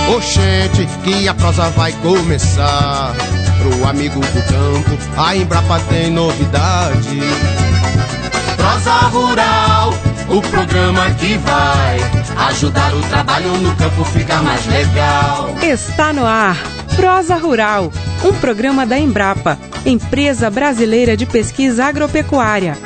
Oxente, que a prosa vai começar. Pro amigo do campo, a Embrapa tem novidade. Prosa Rural, o programa que vai ajudar o trabalho no campo ficar mais legal. Está no ar, Prosa Rural, um programa da Embrapa, Empresa Brasileira de Pesquisa Agropecuária.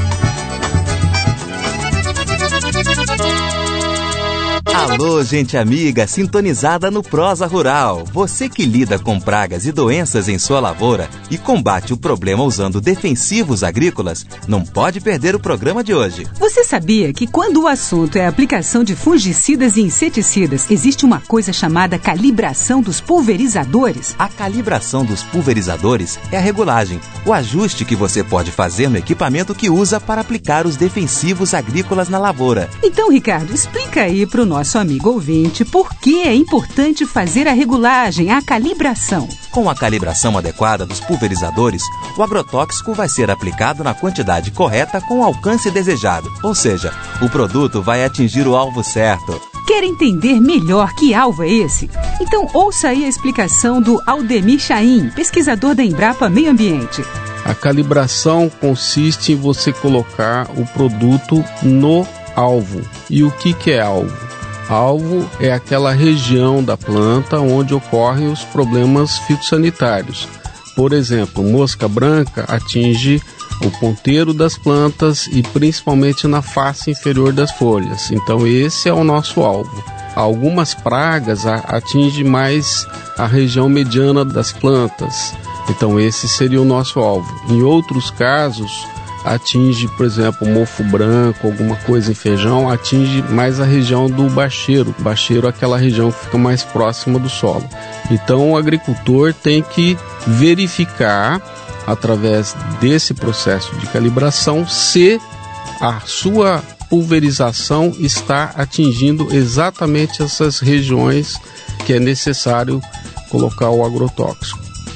Alô, gente amiga, sintonizada no Prosa Rural. Você que lida com pragas e doenças em sua lavoura e combate o problema usando defensivos agrícolas, não pode perder o programa de hoje. Você sabia que quando o assunto é a aplicação de fungicidas e inseticidas, existe uma coisa chamada calibração dos pulverizadores? A calibração dos pulverizadores é a regulagem, o ajuste que você pode fazer no equipamento que usa para aplicar os defensivos agrícolas na lavoura. Então, Ricardo, explica aí para o nosso amigo ouvinte por que é importante fazer a regulagem, a calibração. Com a calibração adequada dos pulverizadores, o agrotóxico vai ser aplicado na quantidade correta com o alcance desejado, ou seja, o produto vai atingir o alvo certo. Quer entender melhor que alvo é esse? Então ouça aí a explicação do Aldemir Chaim, pesquisador da Embrapa Meio Ambiente. A calibração consiste em você colocar o produto no alvo. E o que é alvo? Alvo é aquela região da planta onde ocorrem os problemas fitossanitários. Por exemplo, mosca branca atinge o ponteiro das plantas e principalmente na face inferior das folhas. Então esse é o nosso alvo. Algumas pragas atingem mais a região mediana das plantas. Então esse seria o nosso alvo. Em outros casos, atinge, por exemplo, mofo branco, alguma coisa em feijão, atinge mais a região do bacheiro. Bacheiro é aquela região que fica mais próxima do solo. Então o agricultor tem que verificar, através desse processo de calibração, se a sua pulverização está atingindo exatamente essas regiões que é necessário colocar o agrotóxico.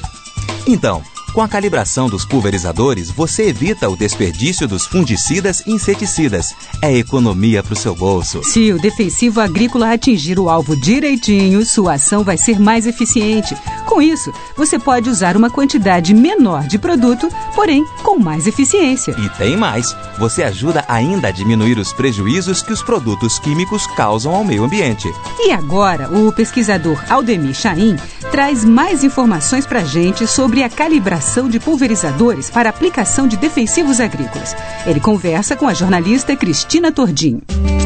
Então, com a calibração dos pulverizadores, você evita o desperdício dos fungicidas e inseticidas. É economia para o seu bolso. Se o defensivo agrícola atingir o alvo direitinho, sua ação vai ser mais eficiente. Com isso, você pode usar uma quantidade menor de produto, porém com mais eficiência. E tem mais. Você ajuda ainda a diminuir os prejuízos que os produtos químicos causam ao meio ambiente. E agora, o pesquisador Aldemir Chaim traz mais informações para a gente sobre a calibração de pulverizadores para aplicação de defensivos agrícolas. Ele conversa com a jornalista Cristina Tordim.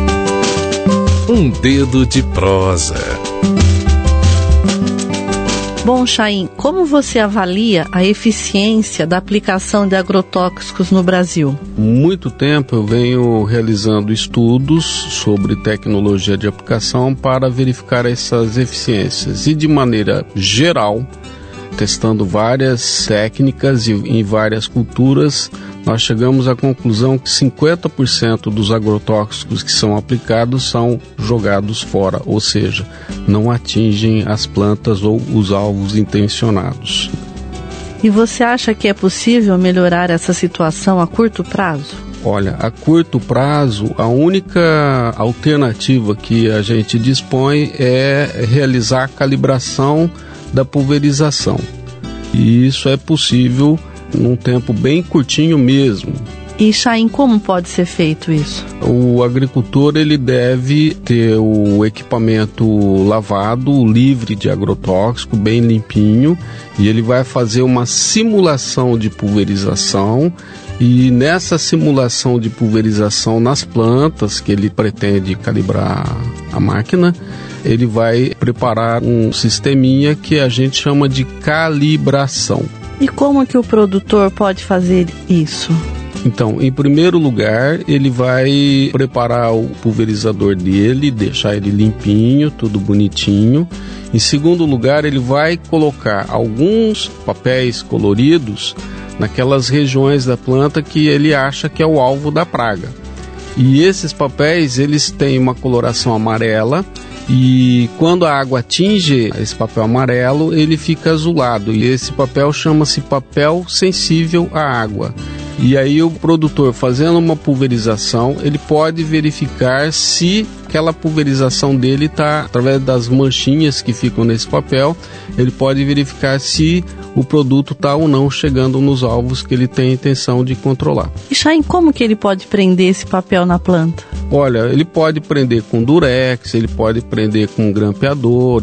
Um dedo de prosa. Bom, Chaim, como você avalia a eficiência da aplicação de agrotóxicos no Brasil? Muito tempo eu venho realizando estudos sobre tecnologia de aplicação para verificar essas eficiências e, de maneira geral, testando várias técnicas e em várias culturas, nós chegamos à conclusão que 50% dos agrotóxicos que são aplicados são jogados fora, ou seja, não atingem as plantas ou os alvos intencionados. E você acha que é possível melhorar essa situação a curto prazo? Olha, a curto prazo, a única alternativa que a gente dispõe é realizar a calibração da pulverização. E isso é possível num tempo bem curtinho mesmo. E, Chaim, como pode ser feito isso? O agricultor ele deve ter o equipamento lavado, livre de agrotóxico, bem limpinho, e ele vai fazer uma simulação de pulverização. E nessa simulação de pulverização nas plantas, que ele pretende calibrar a máquina, ele vai preparar um sisteminha que a gente chama de calibração. E como que o produtor pode fazer isso? Então, em primeiro lugar, ele vai preparar o pulverizador dele, deixar ele limpinho, tudo bonitinho. Em segundo lugar, ele vai colocar alguns papéis coloridos naquelas regiões da planta que ele acha que é o alvo da praga. E esses papéis, eles têm uma coloração amarela, e quando a água atinge esse papel amarelo, ele fica azulado. E esse papel chama-se papel sensível à água. E aí o produtor, fazendo uma pulverização, ele pode verificar se aquela pulverização dele está, através das manchinhas que ficam nesse papel, ele pode verificar se o produto está ou não chegando nos alvos que ele tem a intenção de controlar. E Chaim, como que ele pode prender esse papel na planta? Olha, ele pode prender com durex, ele pode prender com grampeador,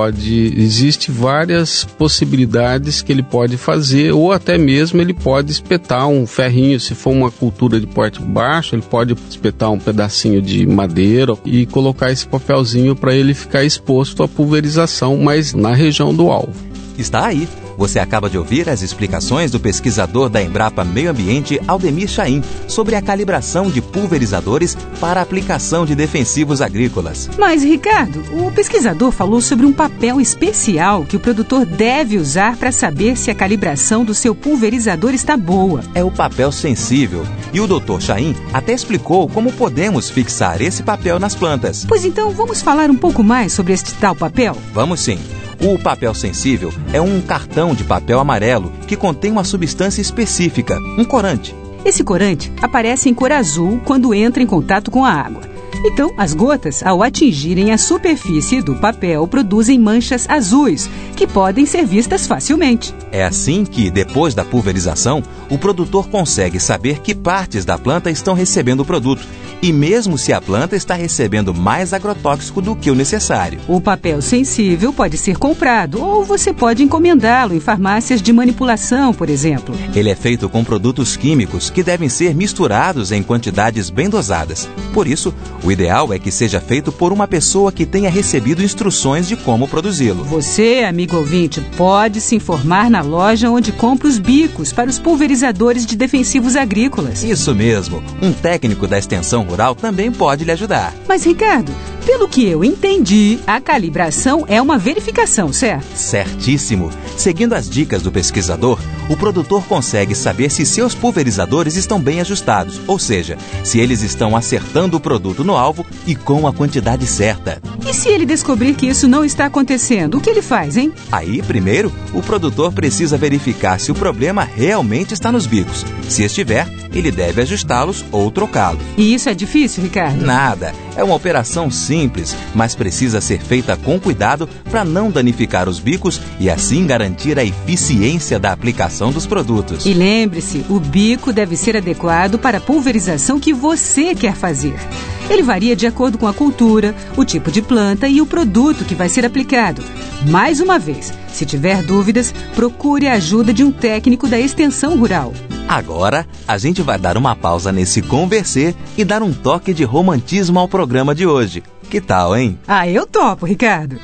existe várias possibilidades que ele pode fazer, ou até mesmo ele pode espetar um ferrinho, se for uma cultura de porte baixo, ele pode espetar um pedacinho de madeira e colocar esse papelzinho para ele ficar exposto à pulverização, mas na região do alvo. Está aí. Você acaba de ouvir as explicações do pesquisador da Embrapa Meio Ambiente, Aldemir Chaim, sobre a calibração de pulverizadores para aplicação de defensivos agrícolas. Mas, Ricardo, o pesquisador falou sobre um papel especial que o produtor deve usar para saber se a calibração do seu pulverizador está boa. É o papel sensível. E o Dr. Chaim até explicou como podemos fixar esse papel nas plantas. Pois então, vamos falar um pouco mais sobre este tal papel? Vamos sim. O papel sensível é um cartão de papel amarelo que contém uma substância específica, um corante. Esse corante aparece em cor azul quando entra em contato com a água. Então, as gotas, ao atingirem a superfície do papel, produzem manchas azuis, que podem ser vistas facilmente. É assim que, depois da pulverização, o produtor consegue saber que partes da planta estão recebendo o produto, e mesmo se a planta está recebendo mais agrotóxico do que o necessário. O papel sensível pode ser comprado, ou você pode encomendá-lo em farmácias de manipulação, por exemplo. Ele é feito com produtos químicos que devem ser misturados em quantidades bem dosadas. Por isso, o ideal é que seja feito por uma pessoa que tenha recebido instruções de como produzi-lo. Você, amigo ouvinte, pode se informar na loja onde compra os bicos para os pulverizadores de defensivos agrícolas. Isso mesmo. Um técnico da extensão rural também pode lhe ajudar. Mas, Ricardo, pelo que eu entendi, a calibração é uma verificação, certo? Certíssimo. Seguindo as dicas do pesquisador, o produtor consegue saber se seus pulverizadores estão bem ajustados, ou seja, se eles estão acertando o produto no alvo e com a quantidade certa. E se ele descobrir que isso não está acontecendo, o que ele faz, hein? Aí, primeiro, o produtor precisa verificar se o problema realmente está nos bicos. Se estiver, ele deve ajustá-los ou trocá-los. E isso é difícil, Ricardo? Nada. É uma operação simples, mas precisa ser feita com cuidado para não danificar os bicos e assim garantir a eficiência da aplicação dos produtos. E lembre-se, o bico deve ser adequado para a pulverização que você quer fazer. Ele varia de acordo com a cultura, o tipo de planta e o produto que vai ser aplicado. Mais uma vez, se tiver dúvidas, procure a ajuda de um técnico da extensão rural. Agora, a gente vai dar uma pausa nesse conversê e dar um toque de romantismo ao programa de hoje. Que tal, hein? Ah, eu topo, Ricardo.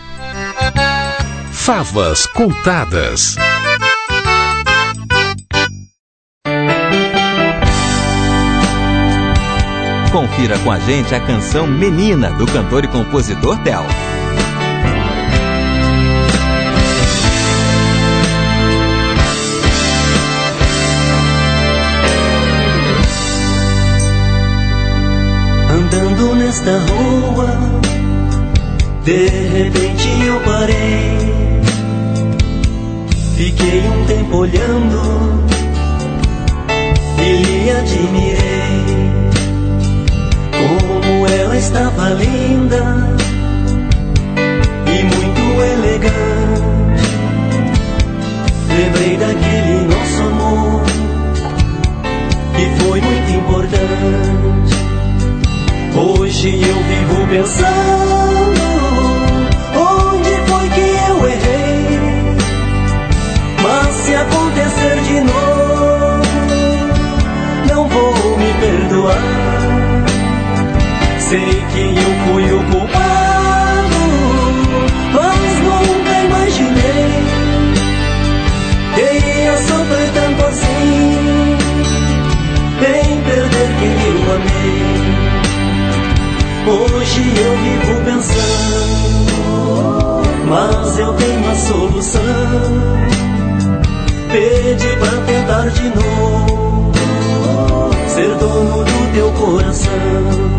Favas contadas. Confira com a gente a canção Menina, do cantor e compositor Theo. Andando nesta rua, de repente eu parei. Fiquei um tempo olhando e lhe admirei. Como ela estava linda e muito elegante. Lembrei daquele nosso amor que foi muito importante. Hoje eu vivo pensando, onde foi que eu errei? Mas se acontecer de novo, não vou me perdoar. Sei que eu fui o culpado, mas nunca imaginei que ia sofrer tanto assim, em perder quem eu amei. Hoje eu vivo pensando, mas eu tenho a solução. Pede pra tentar de novo, ser dono do teu coração.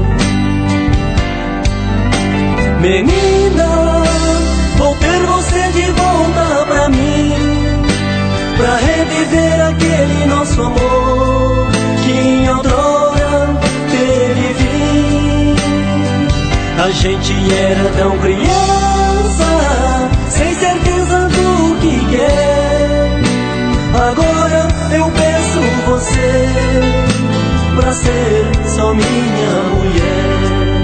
Menina, vou ter você de volta pra mim, pra reviver aquele nosso amor. que em outrora teve fim. A gente era tão criança, sem certeza do que quer. Agora eu peço você pra ser só minha mulher.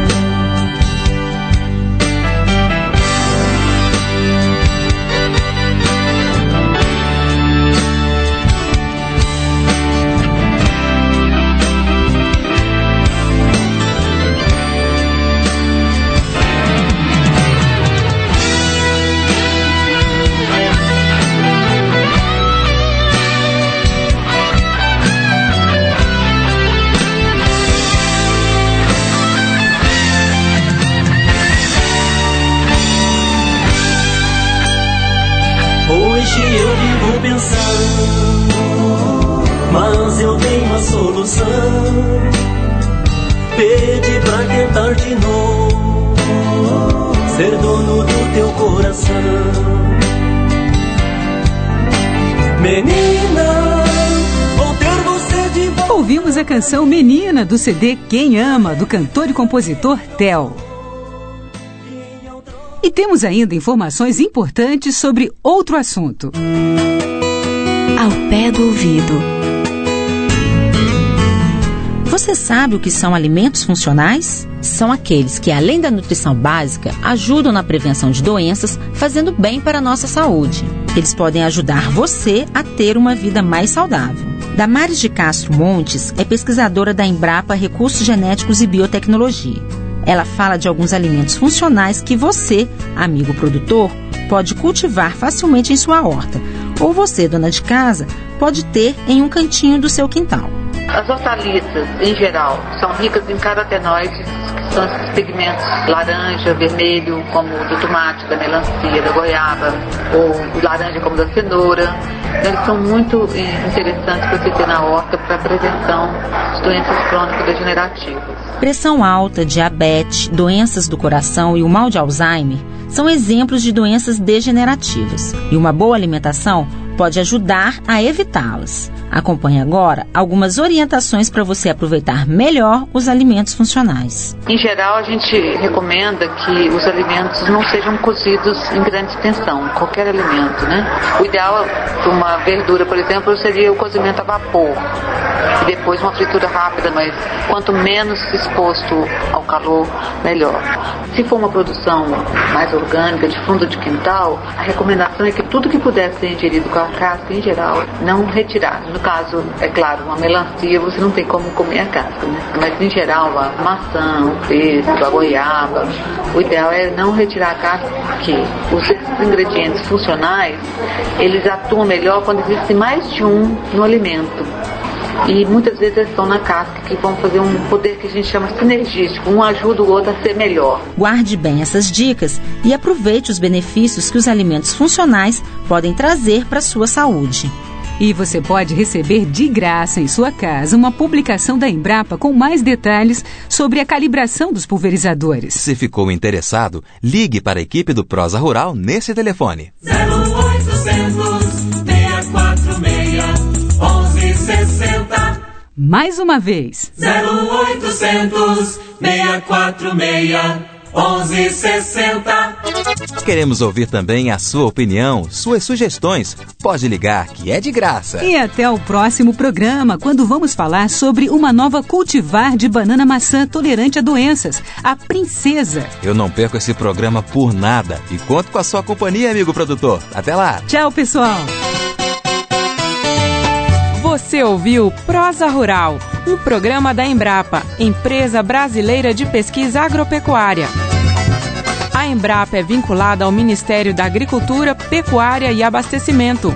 Hoje eu vivo pensando, mas eu tenho uma solução. Pede pra tentar de novo, ser dono do teu coração. Menina, vou ter você de volta. Ouvimos a canção Menina, do CD Quem Ama, do cantor e compositor Theo. E temos ainda informações importantes sobre outro assunto. Ao pé do ouvido. Você sabe o que são alimentos funcionais? São aqueles que, além da nutrição básica, ajudam na prevenção de doenças, fazendo bem para a nossa saúde. Eles podem ajudar você a ter uma vida mais saudável. Damares de Castro Montes é pesquisadora da Embrapa Recursos Genéticos e Biotecnologia. Ela fala de alguns alimentos funcionais que você, amigo produtor, pode cultivar facilmente em sua horta. Ou você, dona de casa, pode ter em um cantinho do seu quintal. As hortaliças, em geral, são ricas em carotenoides, que são esses pigmentos laranja, vermelho, como o do tomate, da melancia, da goiaba, ou laranja como da cenoura. Eles são muito interessantes para você ter na horta para a prevenção de doenças crônicas degenerativas. Pressão alta, diabetes, doenças do coração e o mal de Alzheimer são exemplos de doenças degenerativas. E uma boa alimentação pode ajudar a evitá-las. Acompanhe agora algumas orientações para você aproveitar melhor os alimentos funcionais. Em geral, a gente recomenda que os alimentos não sejam cozidos em grande extensão, qualquer alimento, né? O ideal para uma verdura, por exemplo, seria o cozimento a vapor e depois uma fritura rápida, mas quanto menos exposto ao calor, melhor. Se for uma produção mais orgânica, de fundo de quintal, a recomendação é que tudo que puder ser ingerido com a casca, em geral, não retirar. No caso, é claro, uma melancia, você não tem como comer a casca, né? Mas, em geral, a maçã, o pêssego, a goiaba, o ideal é não retirar a casca, porque esses ingredientes funcionais, eles atuam melhor quando existe mais de um no alimento. E muitas vezes eles estão na casca, que vão fazer um poder que a gente chama sinergístico. Um ajuda o outro a ser melhor. Guarde bem essas dicas e aproveite os benefícios que os alimentos funcionais podem trazer para a sua saúde. E você pode receber de graça em sua casa uma publicação da Embrapa com mais detalhes sobre a calibração dos pulverizadores. Se ficou interessado, ligue para a equipe do Prosa Rural nesse telefone. 0800 646 1160. Mais uma vez. 0800 646 1160. Queremos ouvir também a sua opinião, suas sugestões. Pode ligar, que é de graça. E até o próximo programa, quando vamos falar sobre uma nova cultivar de banana maçã tolerante a doenças, a Princesa. Eu não perco esse programa por nada e conto com a sua companhia, amigo produtor. Até lá. Tchau, pessoal. Você ouviu Prosa Rural, um programa da Embrapa, Empresa Brasileira de Pesquisa Agropecuária. A Embrapa é vinculada ao Ministério da Agricultura, Pecuária e Abastecimento.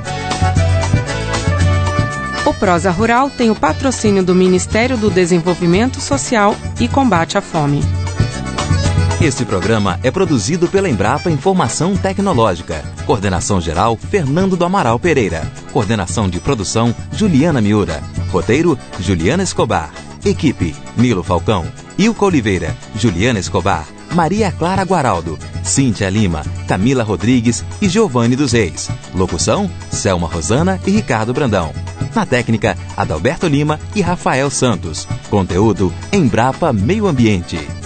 O Prosa Rural tem o patrocínio do Ministério do Desenvolvimento Social e Combate à Fome. Este programa é produzido pela Embrapa Informação Tecnológica. Coordenação geral, Fernando do Amaral Pereira. Coordenação de produção, Juliana Miura. Roteiro, Juliana Escobar. Equipe, Nilo Falcão, Ilka Oliveira, Juliana Escobar, Maria Clara Guaraldo, Cíntia Lima, Camila Rodrigues e Giovanni dos Reis. Locução, Selma Rosana e Ricardo Brandão. Na técnica, Adalberto Lima e Rafael Santos. Conteúdo, Embrapa Meio Ambiente.